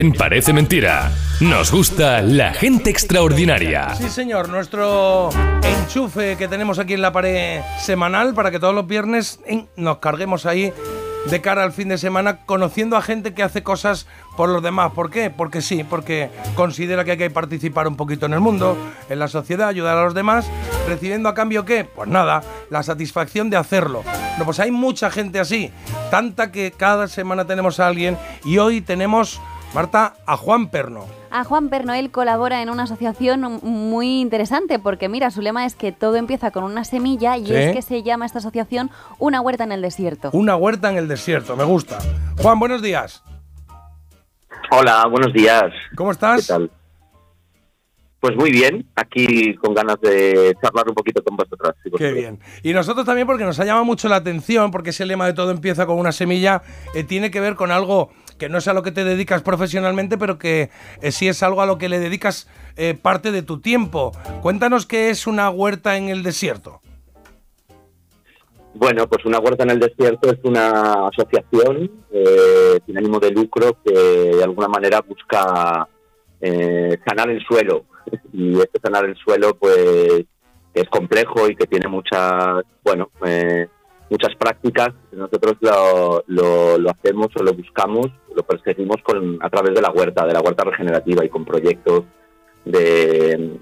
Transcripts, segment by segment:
Parece mentira. Nos gusta la gente extraordinaria. Sí, señor, nuestro enchufe que tenemos aquí en la pared semanal para que todos los viernes nos carguemos ahí de cara al fin de semana conociendo a gente que hace cosas por los demás. ¿Por qué? Porque sí, porque considera que hay que participar un poquito en el mundo, en la sociedad, ayudar a los demás, recibiendo a cambio ¿qué? Pues nada, la satisfacción de hacerlo. No, pues hay mucha gente así, tanta que cada semana tenemos a alguien y hoy tenemos, Marta, a Juan Perno. A Juan Perno, él colabora en una asociación muy interesante porque, mira, su lema es que todo empieza con una semilla y es que se llama esta asociación Una Huerta en el Desierto. Una huerta en el desierto, me gusta. Juan, buenos días. Hola, buenos días. ¿Cómo estás? ¿Qué tal? Pues muy bien, aquí con ganas de charlar un poquito con vosotras. Qué bien. Y nosotros también porque nos ha llamado mucho la atención, porque ese lema de todo empieza con una semilla, tiene que ver con algo que no es a lo que te dedicas profesionalmente, pero que sí es algo a lo que le dedicas parte de tu tiempo. Cuéntanos qué es una huerta en el desierto. Bueno, pues Una Huerta en el Desierto es una asociación sin ánimo de lucro que de alguna manera busca sanar el suelo. Y este sanar el suelo pues es complejo y que tiene muchas, muchas prácticas. Nosotros lo hacemos o lo buscamos, lo perseguimos a través de la huerta regenerativa y con proyectos de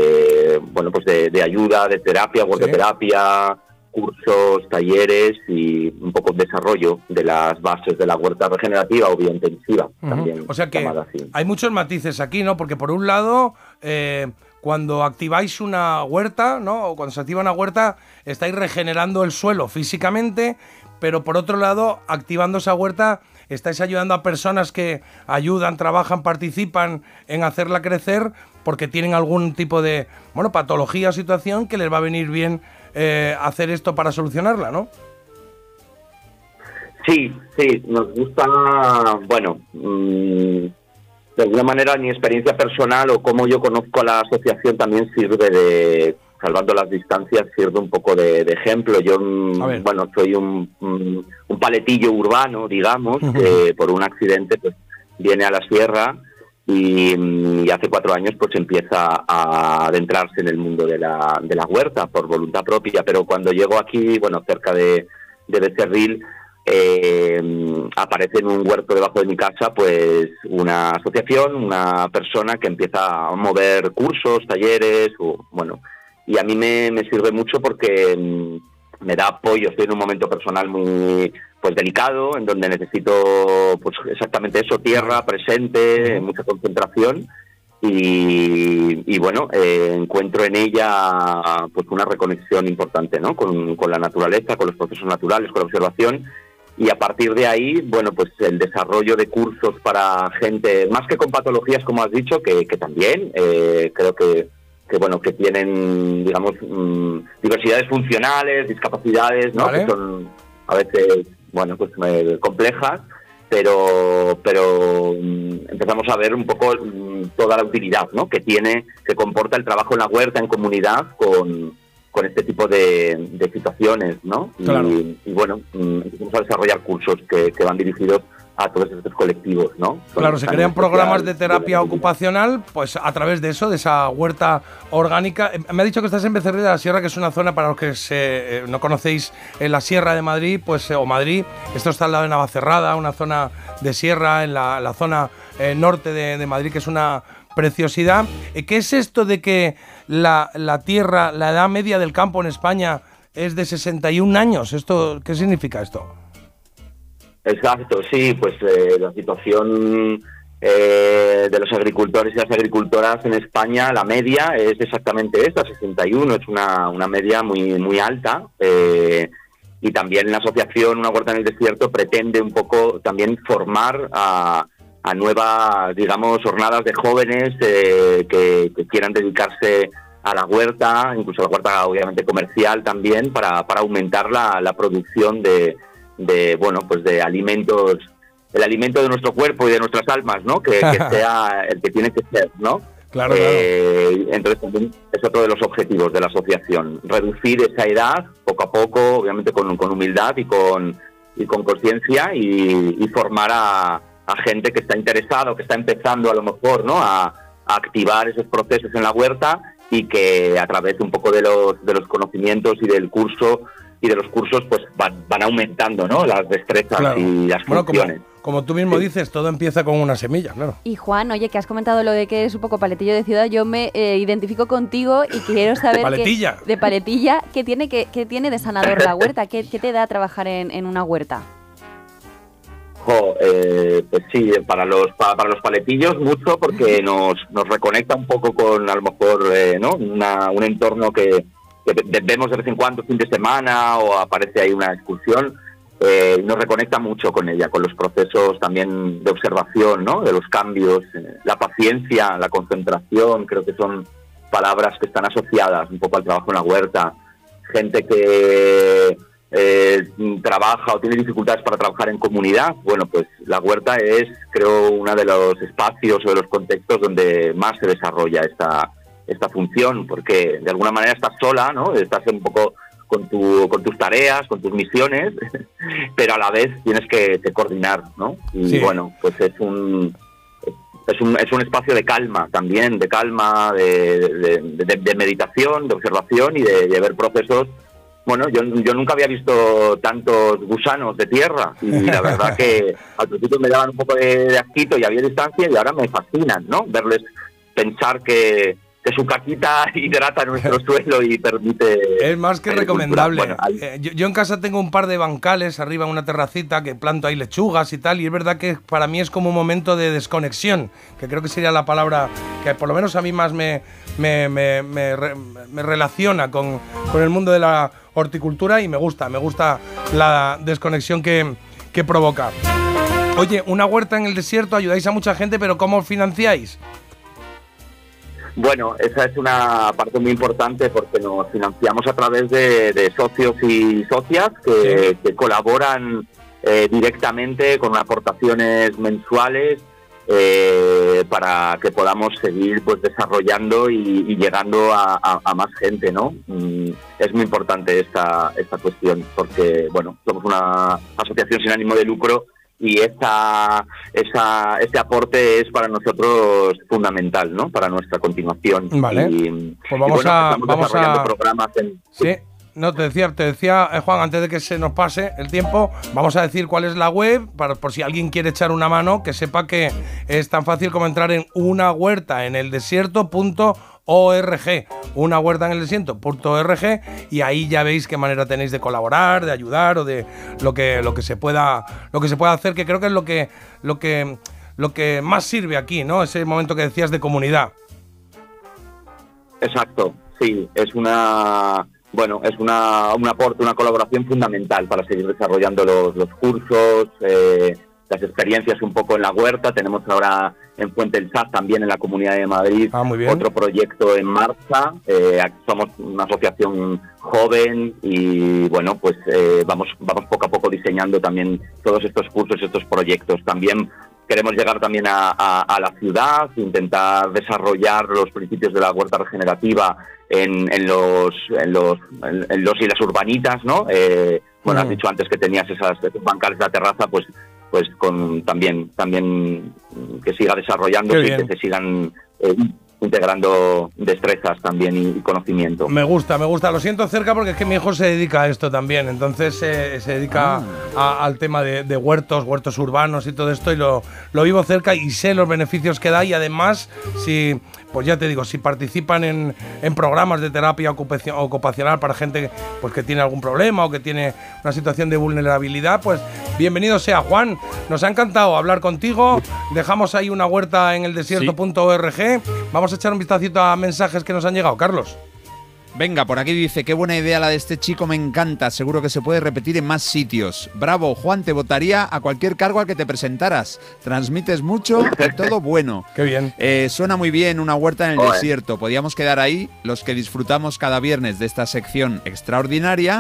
ayuda, de terapia, huertoterapia, cursos, talleres y un poco de desarrollo de las bases de la huerta regenerativa o biointensiva. También. O sea que hay muchos matices aquí, ¿no? Porque por un lado, cuando activáis una huerta, ¿no? O cuando se activa una huerta, estáis regenerando el suelo físicamente, pero por otro lado, activando esa huerta, estáis ayudando a personas que ayudan, trabajan, participan en hacerla crecer porque tienen algún tipo de, patología o situación que les va a venir bien hacer esto para solucionarla, ¿no? Sí, nos gusta, de alguna manera mi experiencia personal o cómo yo conozco a la asociación también sirve de, salvando las distancias, sirve un poco de ejemplo. Yo, soy un paletillo urbano, digamos, que por un accidente pues viene a la sierra y hace 4 años pues empieza a adentrarse en el mundo de la huerta por voluntad propia. Pero cuando llego aquí, cerca de Becerril, aparece en un huerto debajo de mi casa pues una asociación, una persona que empieza a mover cursos, talleres, y a mí me sirve mucho porque me da apoyo. Estoy en un momento personal muy delicado, en donde necesito exactamente eso, tierra, presente, mucha concentración y encuentro en ella una reconexión importante, ¿no? Con la naturaleza, con los procesos naturales, con la observación. Y a partir de ahí, el desarrollo de cursos para gente, más que con patologías, como has dicho, que también creo que tienen, digamos, diversidades funcionales, discapacidades, ¿no? ¿Vale? Que son a veces, complejas, pero empezamos a ver un poco toda la utilidad, ¿no? que comporta el trabajo en la huerta, en comunidad, con este tipo de situaciones, ¿no? Claro. Empezamos a desarrollar cursos que van dirigidos a todos estos colectivos, ¿no? Claro, se crean programas de terapia ocupacional, pues a través de eso, de esa huerta orgánica. Me ha dicho que estás en Becerril de la Sierra, que es una zona, para los que no conocéis, la Sierra de Madrid, o Madrid. Esto está al lado de Navacerrada, una zona de sierra, en la zona norte de Madrid, que es una preciosidad. ¿Qué es esto de que la tierra, la edad media del campo en España es de 61 años? ¿Qué significa esto? Exacto, sí, la situación de los agricultores y las agricultoras en España, la media es exactamente esta, 61, es una media muy, muy alta, y también la asociación Una Huerta en el Desierto pretende un poco también formar a nuevas, digamos, jornadas de jóvenes que quieran dedicarse a la huerta, incluso a la huerta obviamente comercial también, para aumentar la producción de alimentos, el alimento de nuestro cuerpo y de nuestras almas, ¿no? Que sea el que tiene que ser, ¿no? Claro. Entonces también es otro de los objetivos de la asociación, reducir esa edad poco a poco, obviamente con humildad y con conciencia, y formar a gente que está interesada o que está empezando a lo mejor, ¿no?, a activar esos procesos en la huerta, y que a través un poco de los conocimientos y del curso y de los cursos pues van aumentando, ¿no?, las destrezas, claro, y las funciones. Como tú mismo dices, todo empieza con una semilla, claro. Y Juan, oye, que has comentado lo de que eres un poco paletillo de ciudad, yo me identifico contigo y quiero saber de paletilla, ¿qué tiene de sanador la huerta? ¿Qué te da trabajar en una huerta? Pues sí, para los paletillos mucho, porque nos reconecta un poco con, a lo mejor, ¿no?, un entorno que vemos de vez en cuando, fin de semana, o aparece ahí una excursión. Nos reconecta mucho con ella, con los procesos también de observación, ¿no?, de los cambios, la paciencia, la concentración. Creo que son palabras que están asociadas un poco al trabajo en la huerta. Gente que trabaja o tiene dificultades para trabajar en comunidad, bueno, pues la huerta es, creo, uno de los espacios o de los contextos donde más se desarrolla esta función, porque de alguna manera estás sola, ¿no?, estás un poco con tus tareas, con tus misiones, pero a la vez tienes que coordinar, ¿no? Y sí, bueno, pues es un espacio de calma también, de meditación, de observación y de ver procesos. Bueno, yo nunca había visto tantos gusanos de tierra, y la verdad que al principio me daban un poco de asquito y había distancia, y ahora me fascinan, ¿no?, verles, pensar que su caquita hidrata nuestro suelo y permite... Es más que recomendable. Bueno, yo en casa tengo un par de bancales arriba en una terracita que planto ahí lechugas y tal, y es verdad que para mí es como un momento de desconexión, que creo que sería la palabra que por lo menos a mí más me relaciona con el mundo de la horticultura, y me gusta la desconexión que provoca. Oye, una huerta en el desierto, ayudáis a mucha gente, pero ¿cómo os financiáis? Bueno, esa es una parte muy importante, porque nos financiamos a través de socios y socias que colaboran directamente con aportaciones mensuales para que podamos seguir pues desarrollando y llegando a más gente, ¿no? Es muy importante esta cuestión, porque bueno, somos una asociación sin ánimo de lucro, y este aporte es para nosotros fundamental, ¿no?, para nuestra continuación. Vale. Pues vamos a programas en... Sí. No, te decía Juan, antes de que se nos pase el tiempo, vamos a decir cuál es la web, por si alguien quiere echar una mano, que sepa que es tan fácil como entrar en unahuertaenelDesierto.org, unahuertaenelDesierto.org, y ahí ya veis qué manera tenéis de colaborar, de ayudar, o de lo que se pueda hacer, que creo que es lo que más sirve aquí, ¿no? Ese momento que decías de comunidad. Exacto, sí, es un aporte, una colaboración fundamental para seguir desarrollando los cursos, las experiencias un poco en la huerta. Tenemos ahora en Fuente del Saz, también en la Comunidad de Madrid, otro proyecto en marcha. Somos una asociación joven y bueno, pues vamos poco a poco diseñando también todos estos cursos, estos proyectos. También queremos llegar también a la ciudad, intentar desarrollar los principios de la huerta regenerativa en los y las urbanitas, ¿no? Bueno, has dicho antes que tenías esos bancales de la terraza, pues con también que siga desarrollándose y que se sigan integrando destrezas también y conocimiento. Me gusta. Lo siento cerca, porque es que mi hijo se dedica a esto también. Entonces se dedica al tema de huertos urbanos y todo esto, y lo vivo cerca y sé los beneficios que da. Y además, pues ya te digo, si participan en programas de terapia ocupacional para gente pues que tiene algún problema o que tiene una situación de vulnerabilidad, pues bienvenido sea. Juan, nos ha encantado hablar contigo. Dejamos ahí unahuertaenelDesierto.org. Vamos a echar un vistacito a mensajes que nos han llegado. Carlos. Venga, por aquí dice: qué buena idea la de este chico, me encanta, seguro que se puede repetir en más sitios. Bravo, Juan, te votaría a cualquier cargo al que te presentaras. Transmites mucho y todo bueno. Qué bien. Suena muy bien una huerta en el desierto. Podíamos quedar ahí, los que disfrutamos cada viernes de esta sección extraordinaria,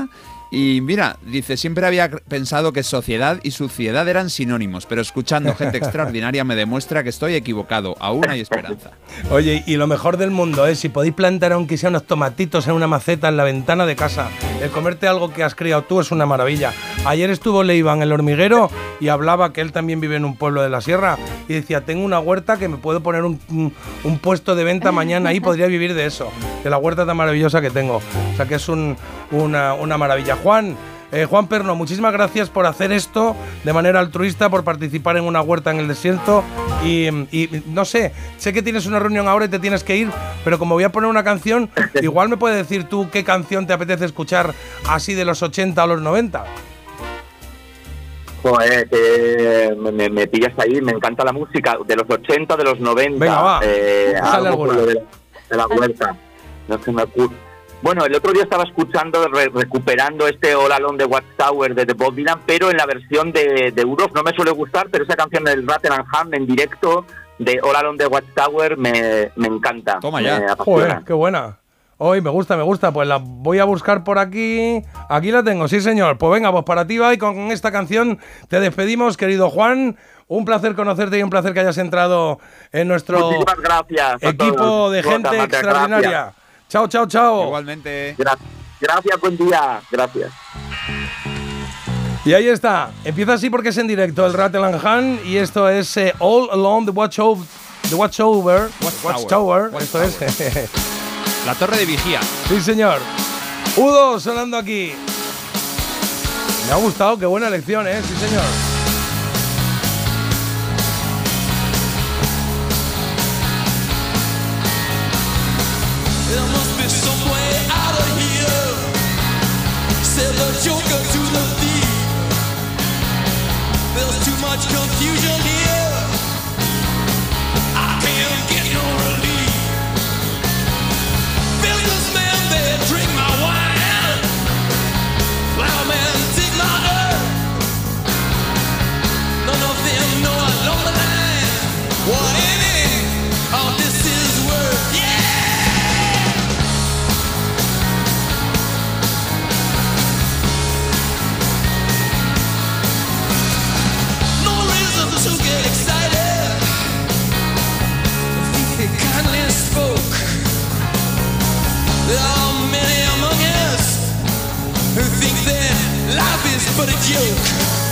Y mira, dice, siempre había pensado que sociedad y suciedad eran sinónimos, pero escuchando Gente Extraordinaria me demuestra que estoy equivocado. Aún hay esperanza. Oye, y lo mejor del mundo es si podéis plantar aunque sea unos tomatitos en una maceta en la ventana de casa. El comerte algo que has criado tú es una maravilla. Ayer estuvo Leivan, el hormiguero, y hablaba que él también vive en un pueblo de la sierra. Y decía, tengo una huerta que me puedo poner un puesto de venta mañana y podría vivir de eso, de la huerta tan maravillosa que tengo. O sea que es una maravilla. Juan Perno, muchísimas gracias por hacer esto de manera altruista, por participar en una huerta en el desierto y no sé que tienes una reunión ahora y te tienes que ir, pero como voy a poner una canción, igual me puedes decir tú qué canción te apetece escuchar así de los 80 a los 90. Joder, me pillas ahí, me encanta la música de los 80, de los 90. Venga, va, algo de la huerta. No se me ocurre. Bueno, el otro día estaba escuchando, recuperando este All Alone the Watchtower de Bob Dylan, pero en la versión de Europe. No me suele gustar, pero esa canción del Rattle and Hum en directo de All Alone the Watchtower me encanta. Toma ya. Joder, qué buena. Hoy me gusta. Pues la voy a buscar por aquí. Aquí la tengo, sí señor. Pues venga, pues para ti va, y con esta canción te despedimos, querido Juan. Un placer conocerte y un placer que hayas entrado en nuestro equipo de Gente Extraordinaria. Gracias. Chao. Igualmente. Gracias, buen día. Gracias. Y ahí está. Empieza así porque es en directo el Rattle and Hum, y esto es All Alone the Watchtower. Esto es la torre de vigía. Sí, señor. Udo sonando aquí. Me ha gustado, qué buena elección, sí, señor. There must be some way out of here, said the joker to the thief. There's too much confusion here, I can't get no relief. Businessmen, they drink my wine, plowmen dig my earth. None of them know along the line what any of this is worth. Yeah. To get excited, he kindly spoke. There are many among us who think that life is but a joke.